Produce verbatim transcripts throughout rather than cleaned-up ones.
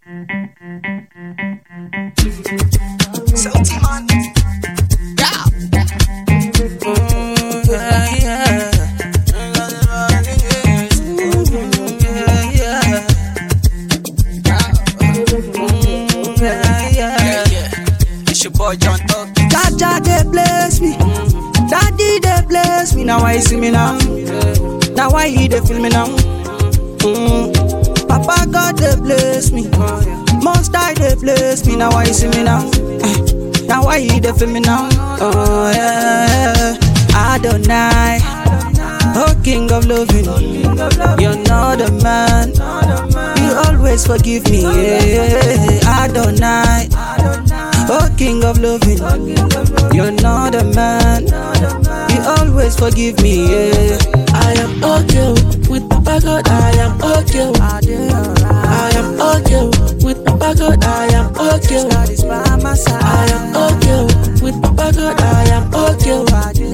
Salty man. Yeah. Mm, yeah, yeah. Yeah, yeah. Mm, yeah, yeah. It's your boy John Tuck. Jaja, they bless me. Daddy, they bless me. Now I see me now. Now why he they feel me now? Mm. Papa God, they bless me. Most High, they bless me. Now why see me now? Eh. Now why he they feel me now? Oh yeah. Adonai, oh King of loving. You're not a man. You always forgive me. Yeah. Adonai, oh King of loving. You're not a man. You always forgive me. Yeah. I am okay with Papa God. I am okay. I am okay with Papa God. I am okay. I am okay with Papa God. I am okay.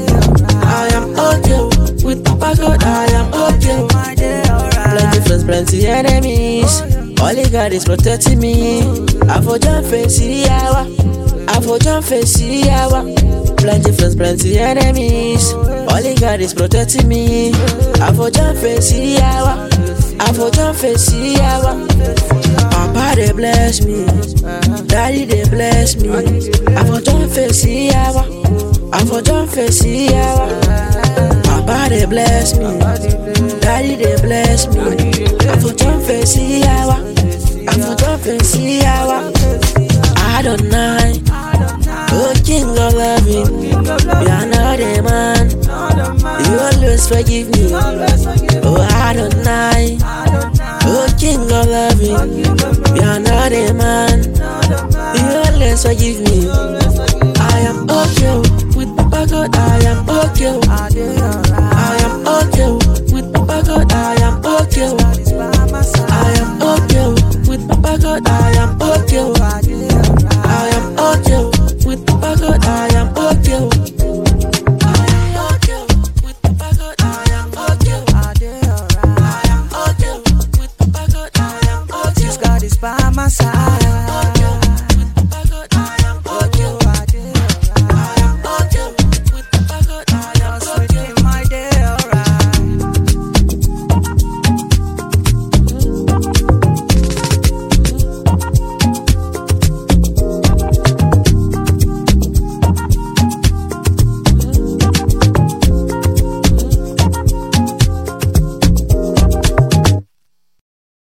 I am okay with Papa God. I am okay. Plenty friends, plenty enemies. All he got is protecting me. I for John face yawa. I for John face yawa. Plenty friends, plenty enemies. All he got is protecting me. I for John face yawa. I for John face yawa. Papa they bless me. Daddy they bless me. I for John face yawa. I for John face yawa. Papa they bless me. Daddy they bless me. I for John face yawa. I for John face yawa. Adonai, oh King of loving, you are not a man. You always forgive me. Oh Adonai, oh King of loving, you are not a man. You always forgive me. I am okay with Papa God. I am okay. I am okay with Papa God. I am okay. I am okay with Papa God. I am okay. I am okay with Papa God. I am okay. I am okay with Papa God. I am okay. I am okay with Papa God. I am okay. God is by my side.